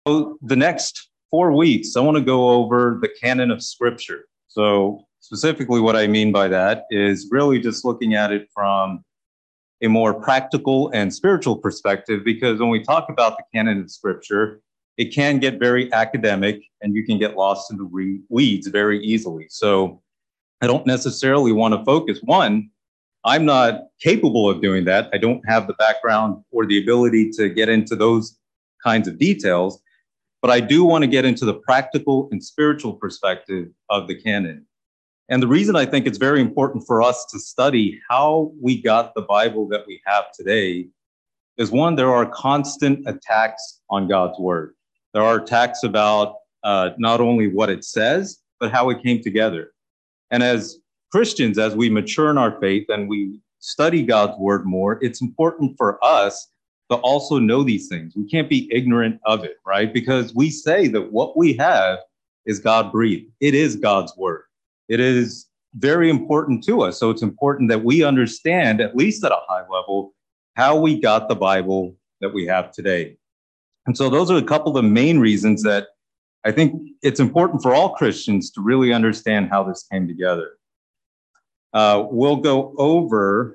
So the next 4 weeks, I want to go over the canon of Scripture. So specifically what I mean by that is really just looking at it from a more practical and spiritual perspective, because when we talk about the canon of Scripture, it can get very academic and you can get lost in the weeds very easily. So I don't necessarily want to focus. One, I'm not capable of doing that. I don't have the background or the ability to get into those kinds of details, but I do want to get into the practical and spiritual perspective of the canon. And the reason I think it's very important for us to study how we got the Bible that we have today is, one, there are constant attacks on God's word. There are attacks about not only what it says, but how it came together. And as Christians, as we mature in our faith and we study God's word more, it's important for us to also know these things. We can't be ignorant of it, right? Because we say that what we have is God-breathed. It is God's word. It is very important to us. So it's important that we understand, at least at a high level, how we got the Bible that we have today. And so those are a couple of the main reasons that I think it's important for all Christians to really understand how this came together. We'll go over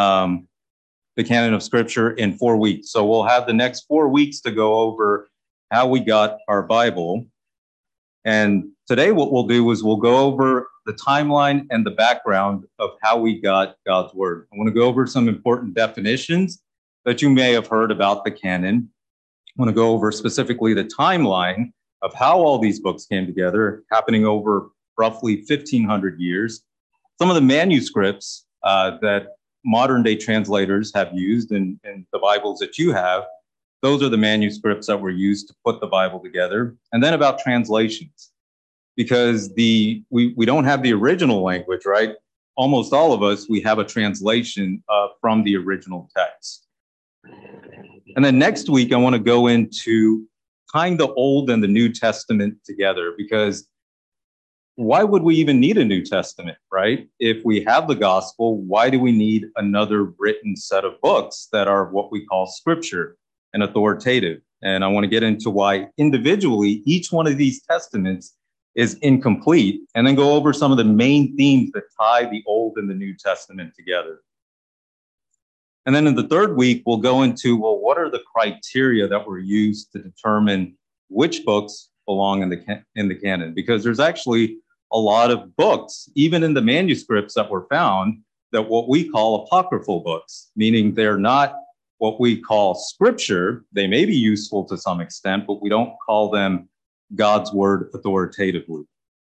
the canon of Scripture in 4 weeks. So we'll have the next 4 weeks to go over how we got our Bible. And today what we'll do is we'll go over the timeline and the background of how we got God's word. I want to go over some important definitions that you may have heard about the canon. I want to go over specifically the timeline of how all these books came together, happening over roughly 1,500 years. Some of the manuscripts that modern day translators have used in the Bibles that you have, those are the manuscripts that were used to put the Bible together. And then about translations, because we don't have the original language, right? Almost all of us, we have a translation from the original text. And then next week, I want to go into tying the Old and the New Testament together, because why would we even need a New Testament, right? If we have the gospel, why do we need another written set of books that are what we call scripture and authoritative? And I want to get into why individually each one of these testaments is incomplete, and then go over some of the main themes that tie the Old and the New Testament together. And then in the third week, we'll go into, well, what are the criteria that were used to determine which books belong in the canon? Because there's actually a lot of books, even in the manuscripts that were found, that what we call apocryphal books, meaning they're not what we call scripture. They may be useful to some extent, but we don't call them God's word authoritatively.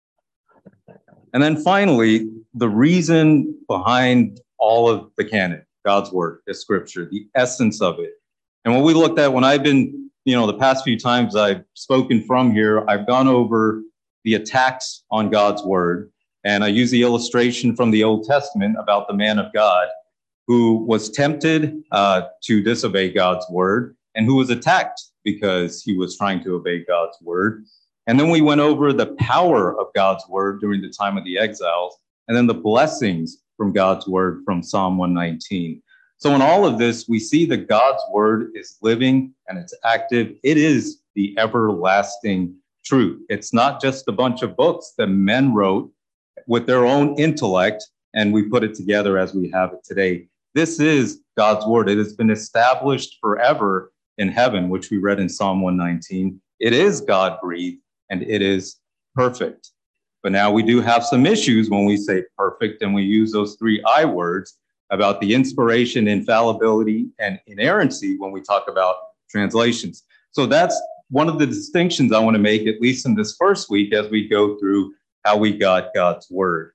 And then finally, the reason behind all of the canon, God's word is scripture, the essence of it. And when we looked at, when I've been, the past few times I've spoken from here, I've gone over the attacks on God's word. And I use the illustration from the Old Testament about the man of God who was tempted to disobey God's word and who was attacked because he was trying to obey God's word. And then we went over the power of God's word during the time of the exiles, and then the blessings from God's word from Psalm 119. So in all of this, we see that God's word is living and it's active. It is the everlasting truth. It's not just a bunch of books that men wrote with their own intellect and we put it together as we have it today. This is God's word. It has been established forever in heaven, which we read in Psalm 119. It is God-breathed and it is perfect. But now we do have some issues when we say perfect and we use those 3 I words about the inspiration, infallibility, and inerrancy when we talk about translations. So that's one of the distinctions I want to make, at least in this first week, as we go through how we got God's word.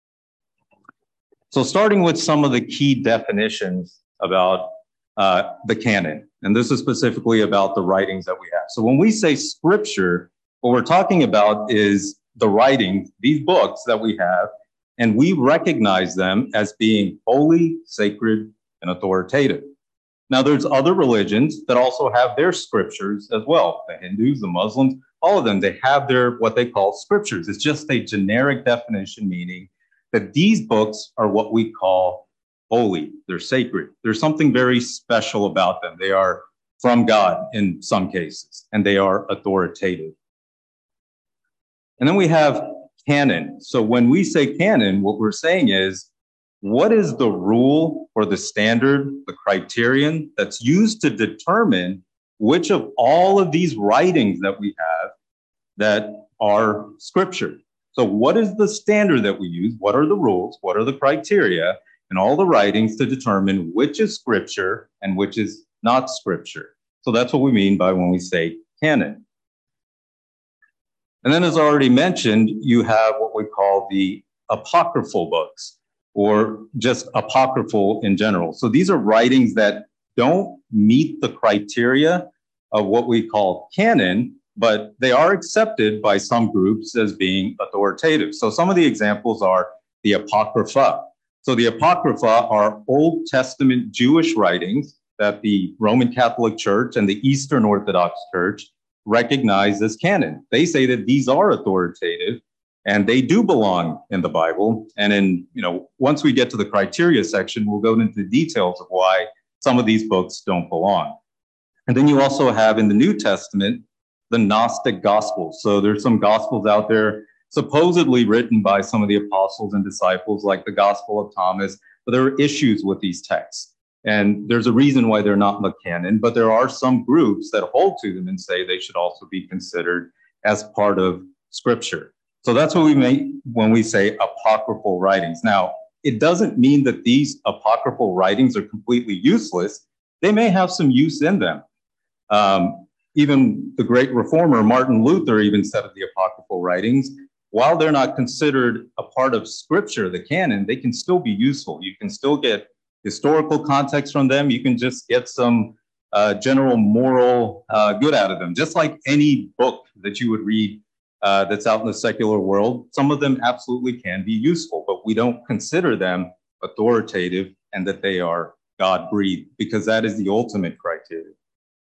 So starting with some of the key definitions about the canon, and this is specifically about the writings that we have. So when we say scripture, what we're talking about is the writings, these books that we have, and we recognize them as being holy, sacred, and authoritative. Now, there's other religions that also have their scriptures as well. The Hindus, the Muslims, all of them, they have their what they call scriptures. It's just a generic definition, meaning that these books are what we call holy. They're sacred. There's something very special about them. They are from God in some cases, and they are authoritative. And then we have canon. So when we say canon, what we're saying is, what is the rule or the standard, the criterion that's used to determine which of all of these writings that we have that are scripture? So what is the standard that we use? What are the rules? What are the criteria in all the writings to determine which is scripture and which is not scripture? So that's what we mean by when we say canon. And then, as already mentioned, you have what we call the apocryphal books, or just apocryphal in general. So these are writings that don't meet the criteria of what we call canon, but they are accepted by some groups as being authoritative. So some of the examples are the Apocrypha. So the Apocrypha are Old Testament Jewish writings that the Roman Catholic Church and the Eastern Orthodox Church recognize as canon. They say that these are authoritative and they do belong in the Bible. And in, once we get to the criteria section, we'll go into the details of why some of these books don't belong. And then you also have in the New Testament, the Gnostic Gospels. So there's some Gospels out there supposedly written by some of the apostles and disciples, like the Gospel of Thomas, but there are issues with these texts. And there's a reason why they're not in the canon, but there are some groups that hold to them and say they should also be considered as part of Scripture. So that's what we mean when we say apocryphal writings. Now, it doesn't mean that these apocryphal writings are completely useless. They may have some use in them. Even the great reformer Martin Luther even said of the apocryphal writings, while they're not considered a part of Scripture, the canon, they can still be useful. You can still get historical context from them. You can just get some general moral good out of them, just like any book that you would read that's out in the secular world. Some of them absolutely can be useful, but we don't consider them authoritative and that they are God-breathed, because that is the ultimate criteria.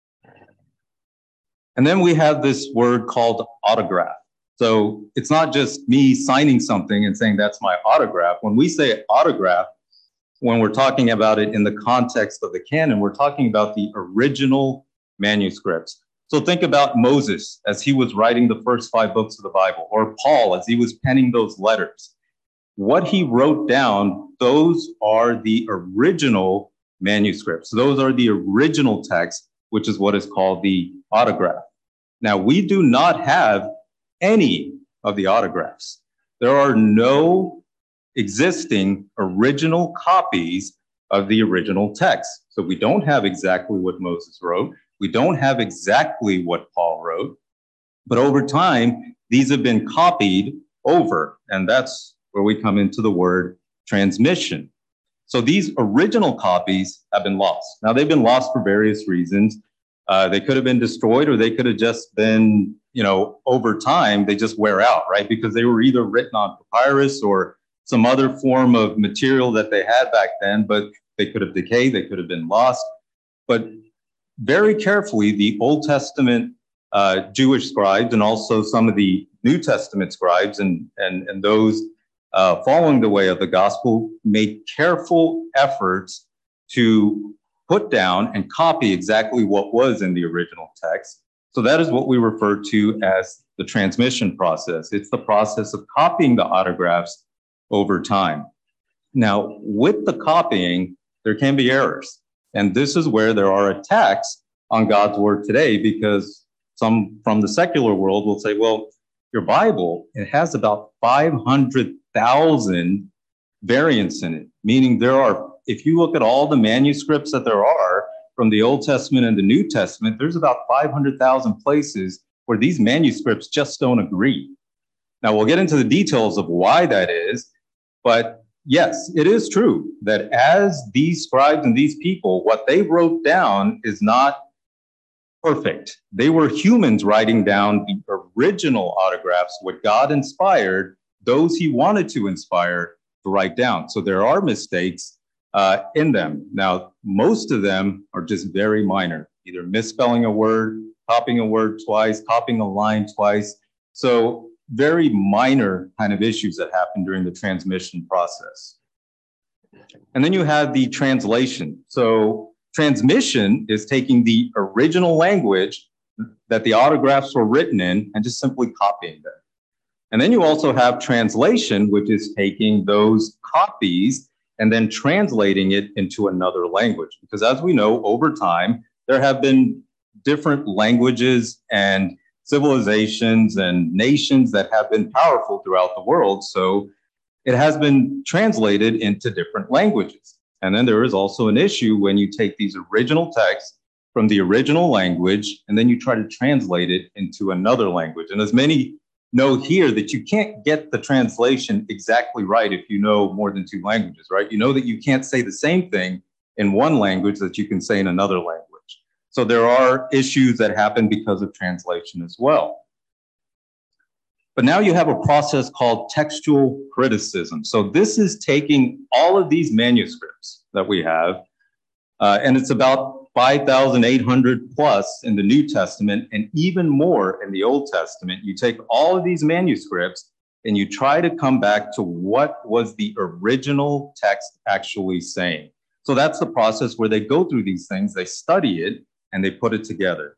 And then we have this word called autograph. So it's not just me signing something and saying that's my autograph. When we say autograph, when we're talking about it in the context of the canon, we're talking about the original manuscripts. So think about Moses as he was writing the first 5 books of the Bible, or Paul as he was penning those letters. What he wrote down, those are the original manuscripts. Those are the original text, which is what is called the autograph. Now, we do not have any of the autographs. There are no existing original copies of the original text. So we don't have exactly what Moses wrote. We don't have exactly what Paul wrote. But over time, these have been copied over. And that's where we come into the word transmission. So these original copies have been lost. Now, they've been lost for various reasons. They could have been destroyed, or they could have just been, over time, they just wear out, right? Because they were either written on papyrus or some other form of material that they had back then, but they could have decayed, they could have been lost. But very carefully, the Old Testament Jewish scribes and also some of the New Testament scribes and those following the way of the gospel made careful efforts to put down and copy exactly what was in the original text. So that is what we refer to as the transmission process. It's the process of copying the autographs over time. Now, with the copying, there can be errors. And this is where there are attacks on God's word today, because some from the secular world will say, well, your Bible, it has about 500,000 variants in it, meaning there are, if you look at all the manuscripts that there are from the Old Testament and the New Testament, there's about 500,000 places where these manuscripts just don't agree. Now, we'll get into the details of why that is, but yes, it is true that as these scribes and these people, what they wrote down is not perfect. They were humans writing down the original autographs, what God inspired those he wanted to inspire to write down. So there are mistakes in them. Now, most of them are just very minor, either misspelling a word, copying a word twice, copying a line twice. So very minor kind of issues that happen during the transmission process. And then you have the translation. So transmission is taking the original language that the autographs were written in and just simply copying them. And then you also have translation, which is taking those copies and then translating it into another language. Because as we know, over time, there have been different languages and civilizations and nations that have been powerful throughout the world. So it has been translated into different languages. And then there is also an issue when you take these original texts from the original language and then you try to translate it into another language. And as many know here, that you can't get the translation exactly right if you know more than two languages, right? You know that you can't say the same thing in one language that you can say in another language. So there are issues that happen because of translation as well. But now you have a process called textual criticism. So this is taking all of these manuscripts that we have, and it's about 5,800 plus in the New Testament and even more in the Old Testament. You take all of these manuscripts and you try to come back to what was the original text actually saying. So that's the process where they go through these things, they study it, and they put it together.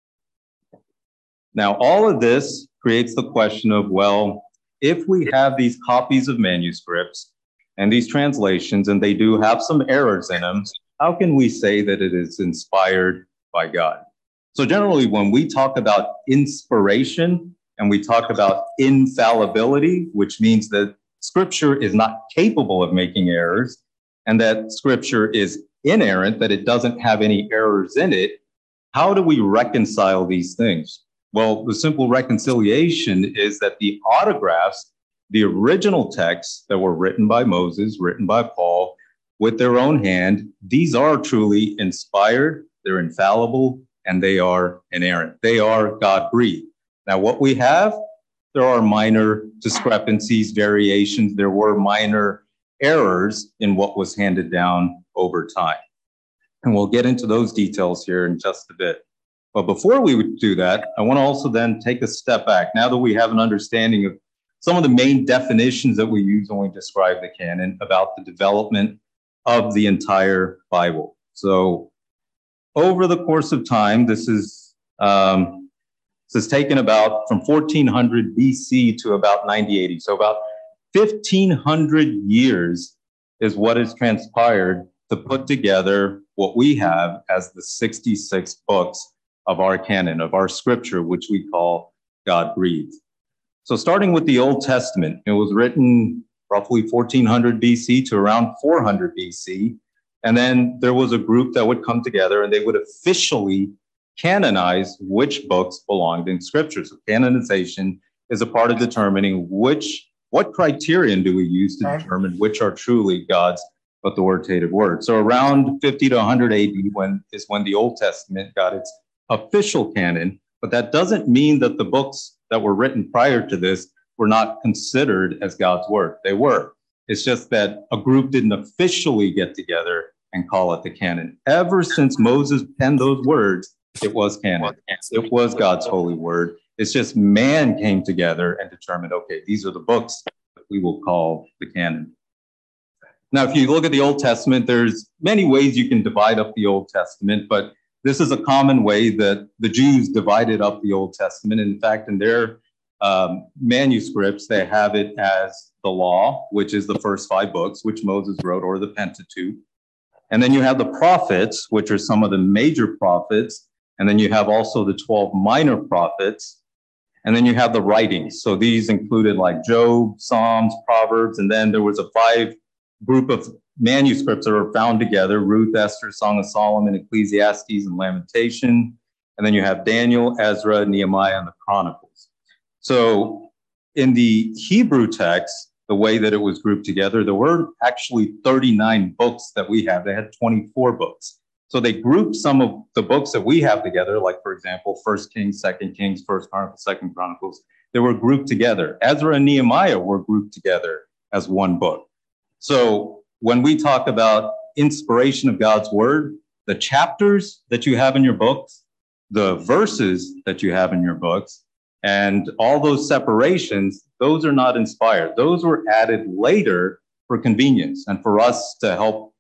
Now, all of this creates the question of, well, if we have these copies of manuscripts and these translations, and they do have some errors in them, how can we say that it is inspired by God? So generally, when we talk about inspiration and we talk about infallibility, which means that Scripture is not capable of making errors and that Scripture is inerrant, that it doesn't have any errors in it, how do we reconcile these things? Well, the simple reconciliation is that the autographs, the original texts that were written by Moses, written by Paul, with their own hand, these are truly inspired, they're infallible, and they are inerrant. They are God-breathed. Now, what we have, there are minor discrepancies, variations. There were minor errors in what was handed down over time. And we'll get into those details here in just a bit. But before we would do that, I want to also then take a step back. Now that we have an understanding of some of the main definitions that we use when we describe the canon about the development of the entire Bible. So over the course of time, this is taken about from 1400 BC to about 9080. So about 1500 years is what has transpired to put together what we have as the 66 books of our canon, of our scripture, which we call God-breathed. So starting with the Old Testament, it was written roughly 1400 BC to around 400 BC. And then there was a group that would come together and they would officially canonize which books belonged in Scripture. So canonization is a part of determining what criterion do we use to determine which are truly God's authoritative word. So around 50 to 100 AD when the Old Testament got its official canon, but that doesn't mean that the books that were written prior to this were not considered as God's word. They were. It's just that a group didn't officially get together and call it the canon. Ever since Moses penned those words, it was canon. It was God's holy word. It's just man came together and determined, okay, these are the books that we will call the canon. Now, if you look at the Old Testament, there's many ways you can divide up the Old Testament, but this is a common way that the Jews divided up the Old Testament. In fact, in their manuscripts, they have it as the law, which is the first 5 books, which Moses wrote, or the Pentateuch. And then you have the prophets, which are some of the major prophets. And then you have also the 12 minor prophets. And then you have the writings. So these included like Job, Psalms, Proverbs. And then there was a 5 group of manuscripts that were found together: Ruth, Esther, Song of Solomon, Ecclesiastes, and Lamentation. And then you have Daniel, Ezra, Nehemiah, and the Chronicles. So in the Hebrew text, the way that it was grouped together, there were actually 39 books that we have. They had 24 books. So they grouped some of the books that we have together, like, for example, 1 Kings, 2 Kings, 1 Chronicles, 2 Chronicles. They were grouped together. Ezra and Nehemiah were grouped together as one book. So when we talk about inspiration of God's word, the chapters that you have in your books, the verses that you have in your books, and all those separations, those are not inspired. Those were added later for convenience and for us to help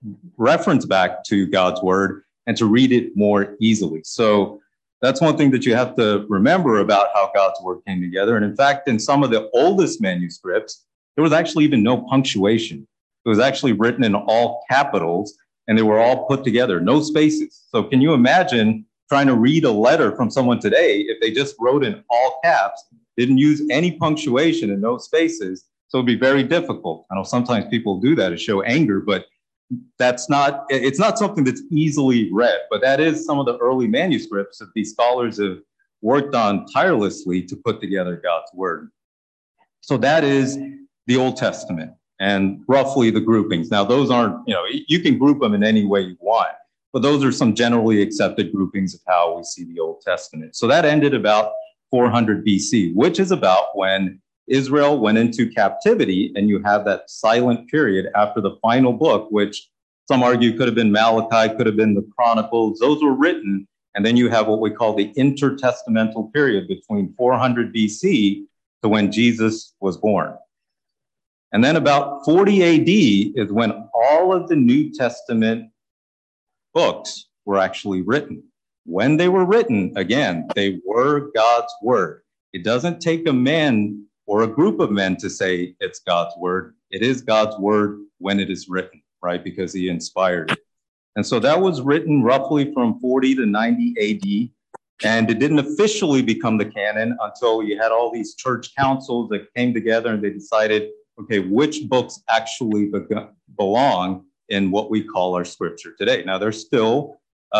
reference back to God's word and to read it more easily. So that's one thing that you have to remember about how God's word came together. And in fact, in some of the oldest manuscripts, there was actually even no punctuation. It was actually written in all capitals, and they were all put together, no spaces. So can you imagine trying to read a letter from someone today if they just wrote in all caps, didn't use any punctuation and no spaces? So it'd be very difficult. I know sometimes people do that to show anger, but it's not something that's easily read, but that is some of the early manuscripts that these scholars have worked on tirelessly to put together God's word. So that is the Old Testament and roughly the groupings. Now, those aren't, you can group them in any way you want, but those are some generally accepted groupings of how we see the Old Testament. So that ended about 400 BC, which is about when Israel went into captivity, and you have that silent period after the final book, which some argue could have been Malachi, could have been the Chronicles. Those were written, and then you have what we call the intertestamental period between 400 BC to when Jesus was born. And then about 40 AD is when all of the New Testament books were actually written. When they were written, again, they were God's word. It doesn't take a man or a group of men to say it's God's word. It is God's word when it is written, right? Because he inspired it. And so that was written roughly from 40 to 90 AD. And it didn't officially become the canon until you had all these church councils that came together and they decided, okay, which books actually belong in what we call our scripture today. Now, there's still,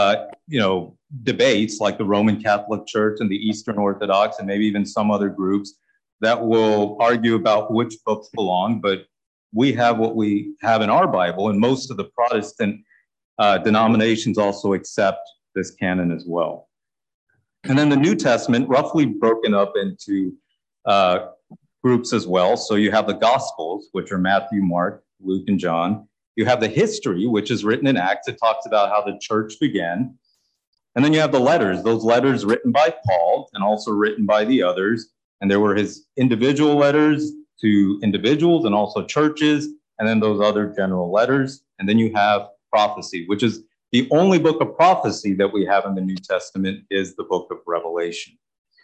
debates like the Roman Catholic Church and the Eastern Orthodox and maybe even some other groups that will argue about which books belong, but we have what we have in our Bible, and most of the Protestant denominations also accept this canon as well. And then the New Testament, roughly broken up into groups as well. So you have the Gospels, which are Matthew, Mark, Luke, and John. You have the history, which is written in Acts. It talks about how the church began. And then you have the letters, those letters written by Paul and also written by the others. And there were his individual letters to individuals and also churches, and then those other general letters. And then you have prophecy, which is the only book of prophecy that we have in the New Testament is the book of Revelation.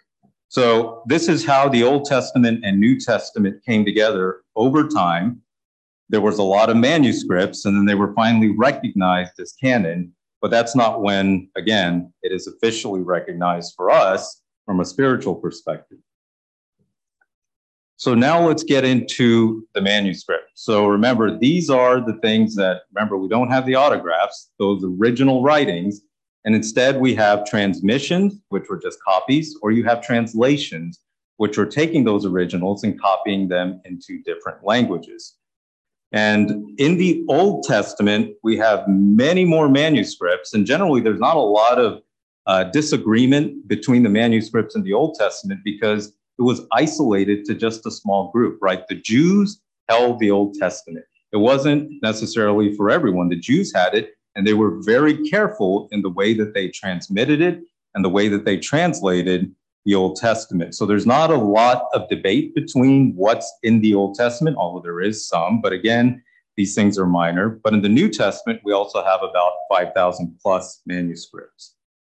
So this is how the Old Testament and New Testament came together over time. There was a lot of manuscripts, and then they were finally recognized as canon. But that's not when, again, it is officially recognized for us from a spiritual perspective. So now let's get into the manuscript. So remember, these are the things that, remember, we don't have the autographs, those original writings, and instead we have transmissions, which were just copies, or you have translations, which are taking those originals and copying them into different languages. And in the Old Testament, we have many more manuscripts, and generally there's not a lot of disagreement between the manuscripts in the Old Testament because it was isolated to just a small group, right? The Jews held the Old Testament. It wasn't necessarily for everyone. The Jews had it, and they were very careful in the way that they transmitted it and the way that they translated the Old Testament. So there's not a lot of debate between what's in the Old Testament, although there is some, but again, these things are minor. But in the New Testament, we also have about 5,000 plus manuscripts.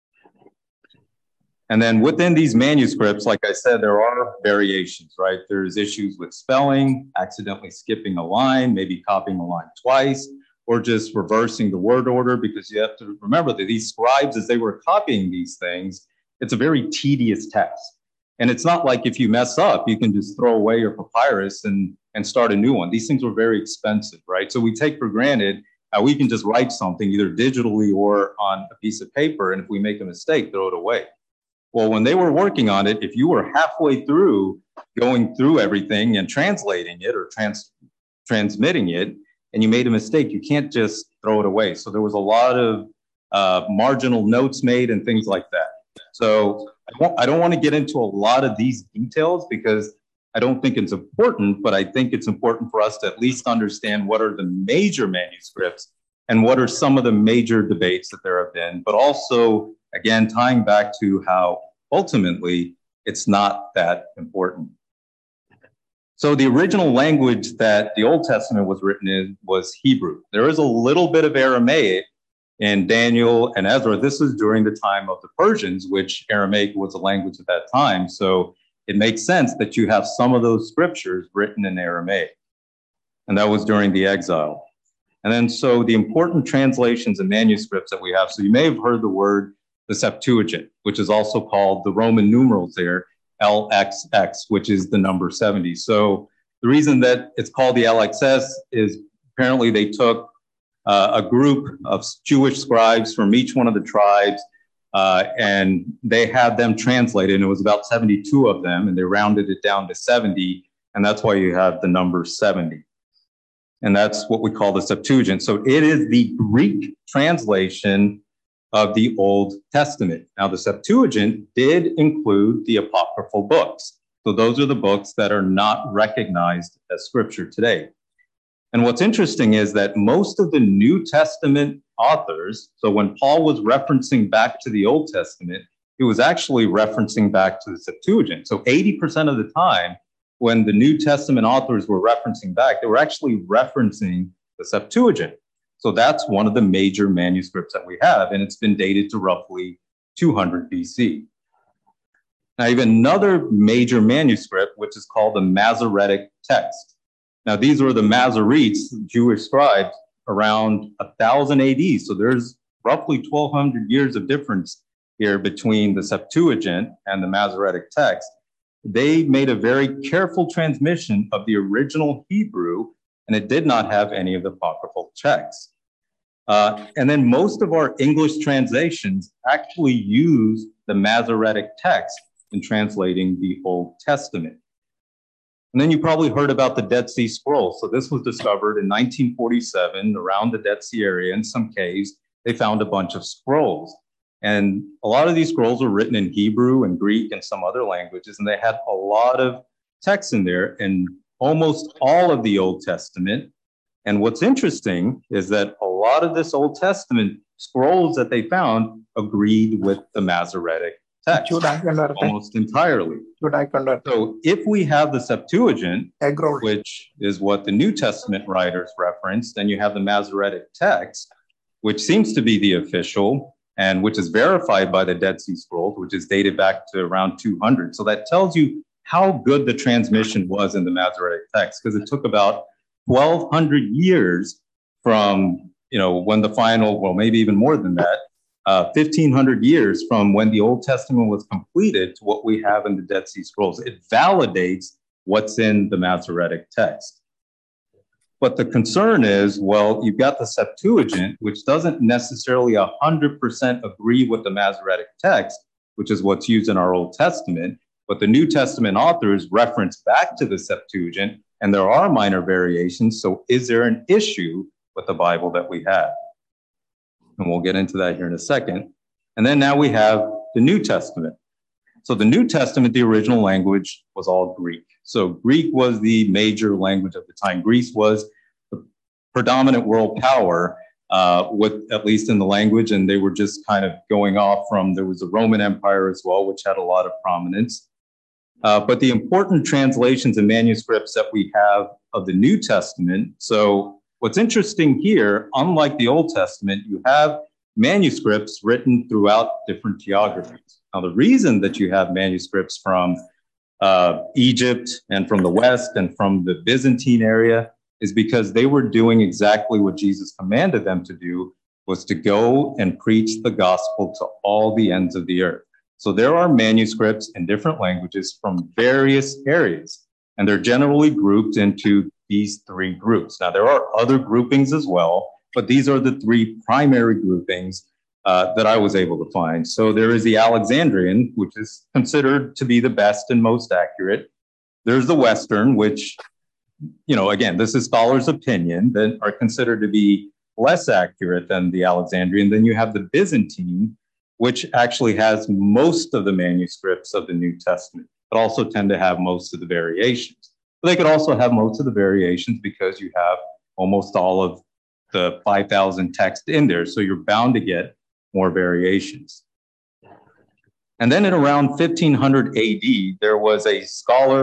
And then within these manuscripts, like I said, there are variations, right? There's issues with spelling, accidentally skipping a line, maybe copying a line twice, or just reversing the word order, because you have to remember that these scribes, as they were copying these things, it's a very tedious task. And it's not like if you mess up, you can just throw away your papyrus and start a new one. These things were very expensive, right? So we take for granted how we can just write something either digitally or on a piece of paper, and if we make a mistake, throw it away. Well, when they were working on it, if you were halfway through going through everything and translating it or transmitting it, and you made a mistake, you can't just throw it away. So there was a lot of marginal notes made and things like that. So I don't want to get into a lot of these details because I don't think it's important, but I think it's important for us to at least understand what are the major manuscripts and what are some of the major debates that there have been, but also, again, tying back to how ultimately it's not that important. So the original language that the Old Testament was written in was Hebrew. There is a little bit of Aramaic in Daniel and Ezra. This was during the time of the Persians, which Aramaic was a language at that time. So it makes sense that you have some of those scriptures written in Aramaic. And that was during the exile. And then so the important translations and manuscripts that we have. So you may have heard the word the Septuagint, which is also called the Roman numerals there, LXX, which is the number 70. So the reason that it's called the LXS is apparently they took a group of Jewish scribes from each one of the tribes, and they had them translated, and it was about 72 of them, and they rounded it down to 70, and that's why you have the number 70. And that's what we call the Septuagint. So it is the Greek translation of the Old Testament. Now, the Septuagint did include the apocryphal books. So those are the books that are not recognized as scripture today. And what's interesting is that most of the New Testament authors, so when Paul was referencing back to the Old Testament, he was actually referencing back to the Septuagint. So 80% of the time, when the New Testament authors were referencing back, they were actually referencing the Septuagint. So that's one of the major manuscripts that we have, and it's been dated to roughly 200 BC. Now, even another major manuscript, which is called the Masoretic text. Now, these were the Masoretes, Jewish scribes, around 1000 AD. So there's roughly 1200 years of difference here between the Septuagint and the Masoretic text. They made a very careful transmission of the original Hebrew, and it did not have any of the apocryphal texts. And then most of our English translations actually use the Masoretic text in translating the Old Testament. And then you probably heard about the Dead Sea Scrolls. So this was discovered in 1947 around the Dead Sea area in some caves. They found a bunch of scrolls. And a lot of these scrolls were written in Hebrew and Greek and some other languages, and they had a lot of text in there in almost all of the Old Testament. And what's interesting is that a lot of this Old Testament scrolls that they found agreed with the Masoretic text almost entirely. So if we have the Septuagint, which is what the New Testament writers referenced, then you have the Masoretic text, which seems to be the official, and which is verified by the Dead Sea Scrolls, which is dated back to around 200. So that tells you how good the transmission was in the Masoretic text, because it took about 1,200 years from, when the final, well, maybe even more than that, 1,500 years from when the Old Testament was completed to what we have in the Dead Sea Scrolls. It validates what's in the Masoretic text. But the concern is, well, you've got the Septuagint, which doesn't necessarily 100% agree with the Masoretic text, which is what's used in our Old Testament. But the New Testament authors reference back to the Septuagint, and there are minor variations. So is there an issue with the Bible that we have? And we'll get into that here in a second. And then now we have the New Testament. So the New Testament, the original language was all Greek. So Greek was the major language of the time. Greece was the predominant world power, with at least in the language, and they were just kind of going off from, there was the Roman Empire as well, which had a lot of prominence. But the important translations and manuscripts that we have of the New Testament. So what's interesting here, unlike the Old Testament, you have manuscripts written throughout different geographies. Now, the reason that you have manuscripts from Egypt and from the West and from the Byzantine area is because they were doing exactly what Jesus commanded them to do, was to go and preach the gospel to all the ends of the earth. So there are manuscripts in different languages from various areas, and they're generally grouped into these three groups. Now, there are other groupings as well, but these are the three primary groupings that I was able to find. So there is the Alexandrian, which is considered to be the best and most accurate. There's the Western, which, again, this is scholars' opinion, that are considered to be less accurate than the Alexandrian. Then you have the Byzantine, which actually has most of the manuscripts of the New Testament, but also tend to have most of the variations. But they could also have most of the variations because you have almost all of the 5,000 text in there. So you're bound to get more variations. And then in around 1500 AD, there was a scholar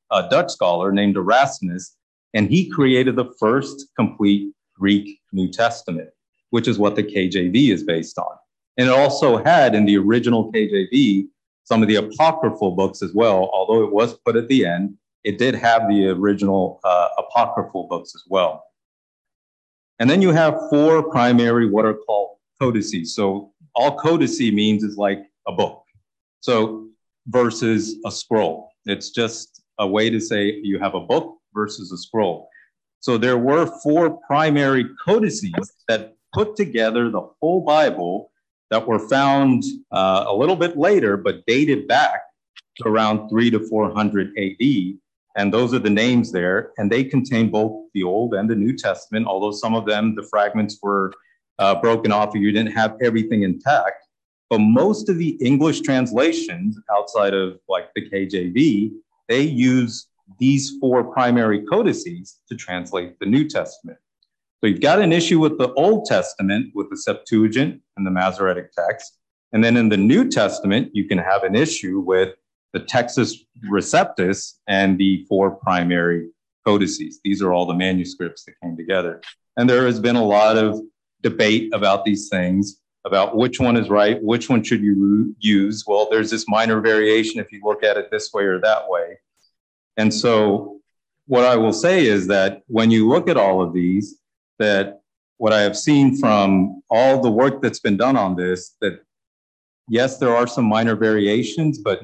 Dutch scholar named Erasmus, and he created the first complete Greek New Testament, which is what the KJV is based on. And it also had in the original KJV some of the apocryphal books as well, although it was put at the end. It did have the original apocryphal books as well. And then you have four primary what are called codices. So all codice means is like a book. So versus a scroll. It's just a way to say you have a book versus a scroll. So there were four primary codices that put together the whole Bible that were found a little bit later, but dated back to around 300 to 400 AD. And those are the names there. And they contain both the Old and the New Testament, although some of them, the fragments were broken off, or you didn't have everything intact. But most of the English translations outside of like the KJV, they use these four primary codices to translate the New Testament. So you've got an issue with the Old Testament with the Septuagint and the Masoretic text. And then in the New Testament, you can have an issue with the Textus Receptus and the four primary codices. These are all the manuscripts that came together. And there has been a lot of debate about these things, about which one is right, which one should you use. Well, there's this minor variation if you look at it this way or that way. And so what I will say is that when you look at all of these, that what I have seen from all the work that's been done on this, that yes, there are some minor variations, but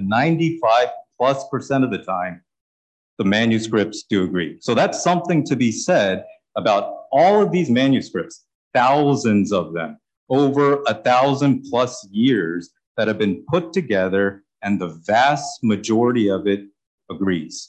95+% of the time, the manuscripts do agree. So that's something to be said about all of these manuscripts, thousands of them, over 1,000+ years that have been put together, and the vast majority of it agrees.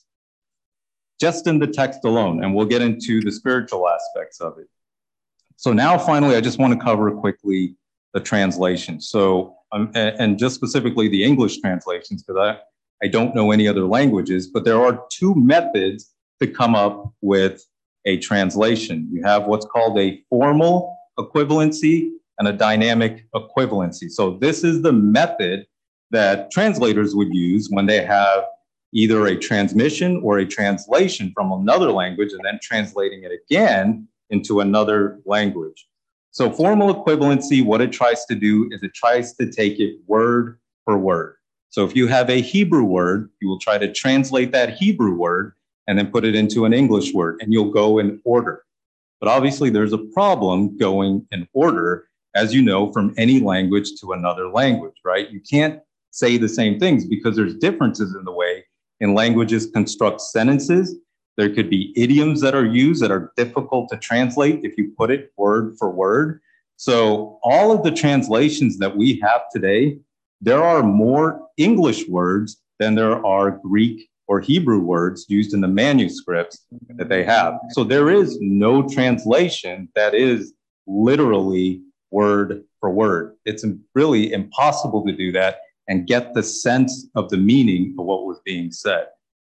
Just in the text alone, and we'll get into the spiritual aspects of it. So now finally, I just want to cover quickly the translation. So, and just specifically the English translations, because I don't know any other languages, but there are two methods to come up with a translation. You have what's called a formal equivalency and a dynamic equivalency. So this is the method that translators would use when they have either a transmission or a translation from another language and then translating it again into another language. So formal equivalency, what it tries to do is it tries to take it word for word. So if you have a Hebrew word, you will try to translate that Hebrew word and then put it into an English word, and you'll go in order. But obviously there's a problem going in order, as you know, from any language to another language, right? You can't say the same things because there's differences in the way in languages construct sentences. There could be idioms that are used that are difficult to translate if you put it word for word. So all of the translations that we have today, there are more English words than there are Greek or Hebrew words used in the manuscripts that they have. So there is no translation that is literally word for word. It's really impossible to do that and get the sense of the meaning of what was being said.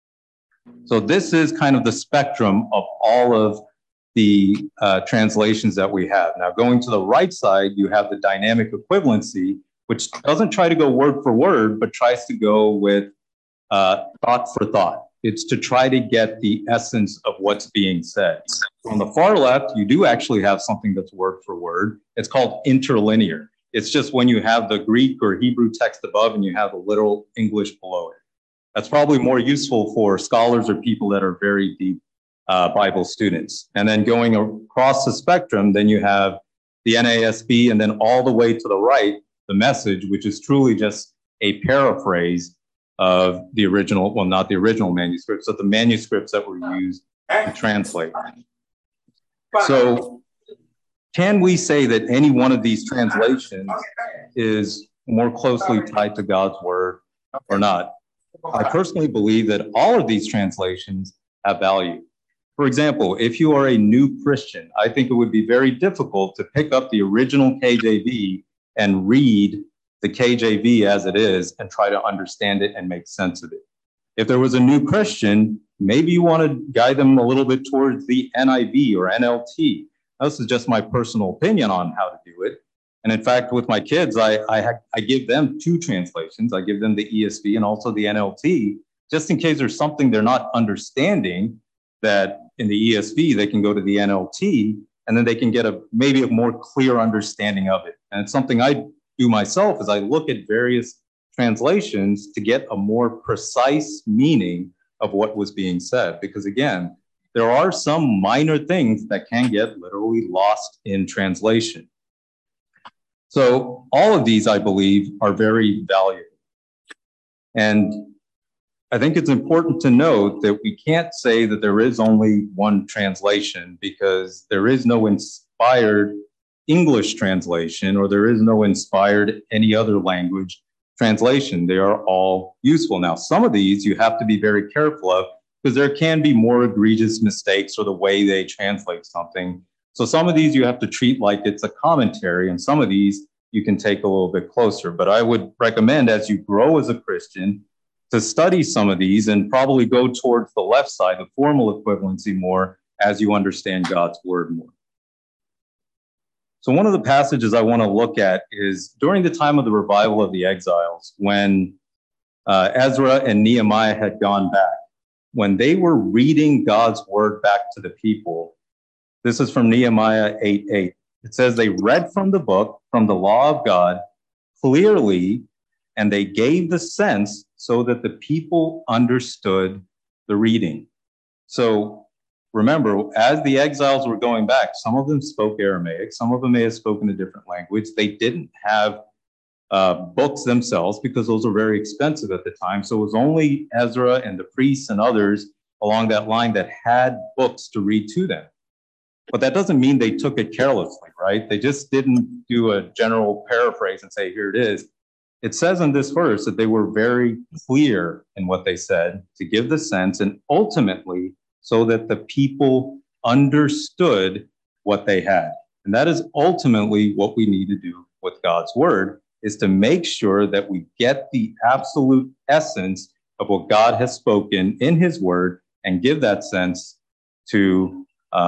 So this is kind of the spectrum of all of the translations that we have. Now, going to the right side, you have the dynamic equivalency, which doesn't try to go word for word, but tries to go with thought for thought. It's to try to get the essence of what's being said. On the far left, you do actually have something that's word for word. It's called interlinear. It's just when you have the Greek or Hebrew text above and you have the literal English below it. That's probably more useful for scholars or people that are very deep Bible students. And then going across the spectrum, then you have the NASB, and then all the way to the right, the Message, which is truly just a paraphrase of the original, well, not the original manuscripts, but the manuscripts that were used to translate. So can we say that any one of these translations is more closely tied to God's word or not? I personally believe that all of these translations have value. For example, if you are a new Christian, I think it would be very difficult to pick up the original KJV and read the KJV as it is and try to understand it and make sense of it. If there was a new Christian, maybe you want to guide them a little bit towards the NIV or NLT. This is just my personal opinion on how to do it. And in fact, with my kids, I give them two translations. I give them the ESV and also the NLT, just in case there's something they're not understanding, that in the ESV, they can go to the NLT, and then they can get maybe a more clear understanding of it. And it's something I do myself, is I look at various translations to get a more precise meaning of what was being said. Because again, there are some minor things that can get literally lost in translation. So all of these, I believe, are very valuable. And I think it's important to note that we can't say that there is only one translation, because there is no inspired English translation, or there is no inspired any other language translation. They are all useful. Now, some of these you have to be very careful of, because there can be more egregious mistakes or the way they translate something. So some of these you have to treat like it's a commentary, and some of these you can take a little bit closer. But I would recommend, as you grow as a Christian, to study some of these and probably go towards the left side, the formal equivalency, more as you understand God's word more. So one of the passages I want to look at is during the time of the revival of the exiles, when Ezra and Nehemiah had gone back, when they were reading God's word back to the people. This is from Nehemiah 8:8. It says, they read from the book, from the law of God, clearly, and they gave the sense so that the people understood the reading. So remember, as the exiles were going back, some of them spoke Aramaic, some of them may have spoken a different language. They didn't have books themselves, because those were very expensive at the time. So it was only Ezra and the priests and others along that line that had books to read to them. But that doesn't mean they took it carelessly, right? They just didn't do a general paraphrase and say, here it is. It says in this verse that they were very clear in what they said to give the sense, and ultimately so that the people understood what they had. And that is ultimately what we need to do with God's word, is to make sure that we get the absolute essence of what God has spoken in his word and give that sense to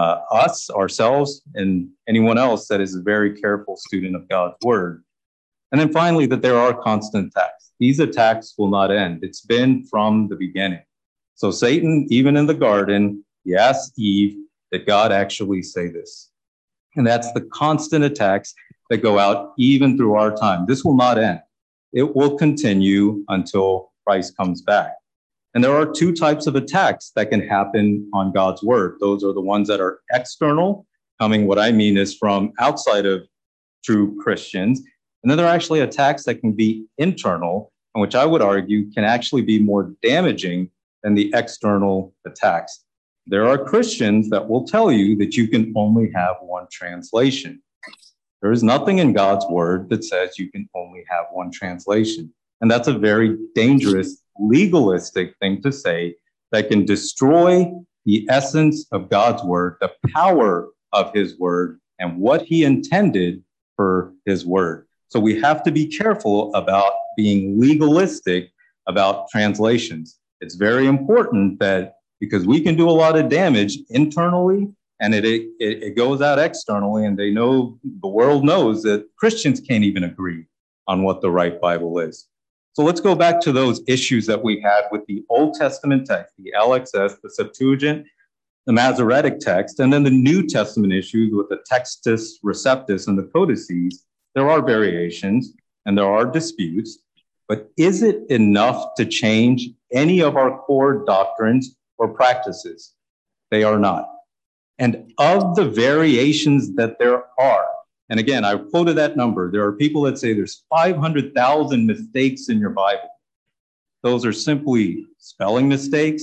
us, ourselves, and anyone else that is a very careful student of God's word. And then finally, that there are constant attacks. These attacks will not end. It's been from the beginning. So Satan, even in the garden, he asked Eve, did God actually say this? And that's the constant attacks that go out even through our time. This will not end. It will continue until Christ comes back. And there are two types of attacks that can happen on God's word. Those are the ones that are external, coming, what I mean is from outside of true Christians. And then there are actually attacks that can be internal, and which I would argue can actually be more damaging than the external attacks. There are Christians that will tell you that you can only have one translation. There is nothing in God's word that says you can only have one translation. And that's a very dangerous, legalistic thing to say that can destroy the essence of God's word, the power of his word, and what he intended for his word. So we have to be careful about being legalistic about translations. It's very important that, because we can do a lot of damage internally, and it goes out externally, and they know, the world knows that Christians can't even agree on what the right Bible is. So let's go back to those issues that we had with the Old Testament text, the LXS, the Septuagint, the Masoretic text, and then the New Testament issues with the Textus Receptus and the Codices. There are variations and there are disputes, but is it enough to change any of our core doctrines or practices? They are not. And of the variations that there are, and again, I quoted that number, there are people that say there's 500,000 mistakes in your Bible. Those are simply spelling mistakes,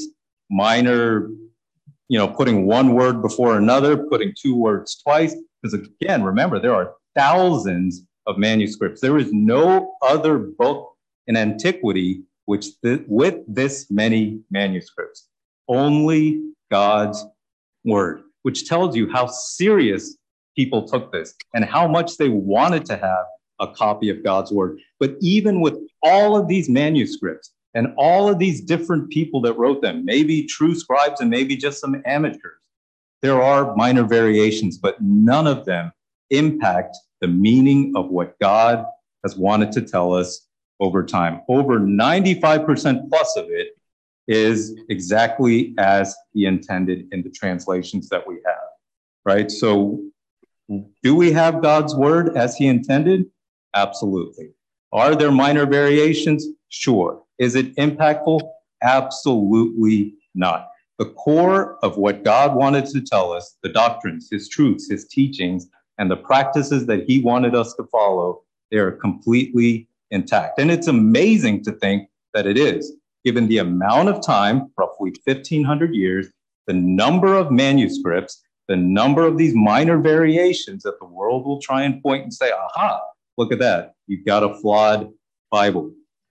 minor, putting one word before another, putting two words twice. Because again, remember, there are thousands of manuscripts. There is no other book in antiquity with this many manuscripts. Only God's word, which tells you how serious people took this and how much they wanted to have a copy of God's word. But even with all of these manuscripts and all of these different people that wrote them, maybe true scribes and maybe just some amateurs, there are minor variations, but none of them impact the meaning of what God has wanted to tell us over time. Over 95% plus of it is exactly as he intended in the translations that we have, right? So do we have God's word as he intended? Absolutely. Are there minor variations? Sure. Is it impactful? Absolutely not. The core of what God wanted to tell us, the doctrines, his truths, his teachings, and the practices that he wanted us to follow, they are completely intact. And it's amazing to think that it is, given the amount of time, roughly 1,500 years, the number of manuscripts, the number of these minor variations that the world will try and point and say, aha, look at that. You've got a flawed Bible.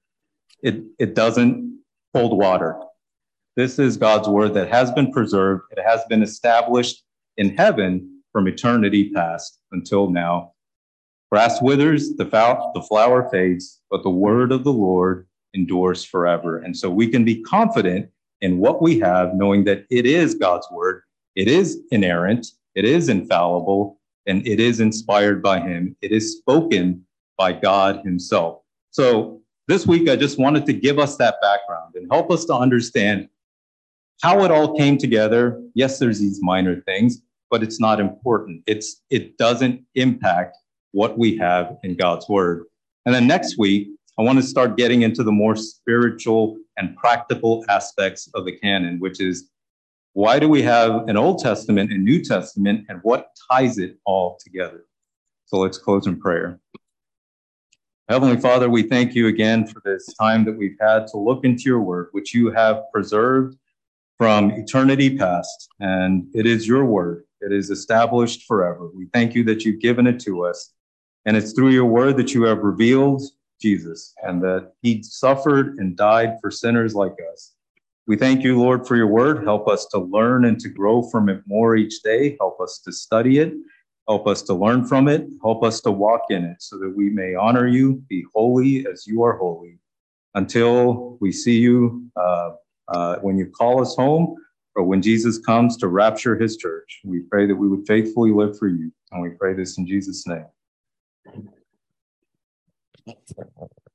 It doesn't hold water. This is God's word that has been preserved. It has been established in heaven from eternity past until now. Grass withers, the flower fades, but the word of the Lord endures forever. And so we can be confident in what we have, knowing that it is God's word. It is inerrant, it is infallible, and it is inspired by him. It is spoken by God himself. So this week, I just wanted to give us that background and help us to understand how it all came together. Yes, there's these minor things, but it's not important. It doesn't impact what we have in God's word. And then next week, I want to start getting into the more spiritual and practical aspects of the canon, which is why do we have an Old Testament and New Testament, and what ties it all together? So let's close in prayer. Heavenly Father, we thank you again for this time that we've had to look into your word, which you have preserved from eternity past. And it is your word. It is established forever. We thank you that you've given it to us. And it's through your word that you have revealed Jesus, and that he suffered and died for sinners like us. We thank you, Lord, for your word. Help us to learn and to grow from it more each day. Help us to study it. Help us to learn from it. Help us to walk in it so that we may honor you, be holy as you are holy, until we see you when you call us home, or when Jesus comes to rapture his church. We pray that we would faithfully live for you. And we pray this in Jesus' name.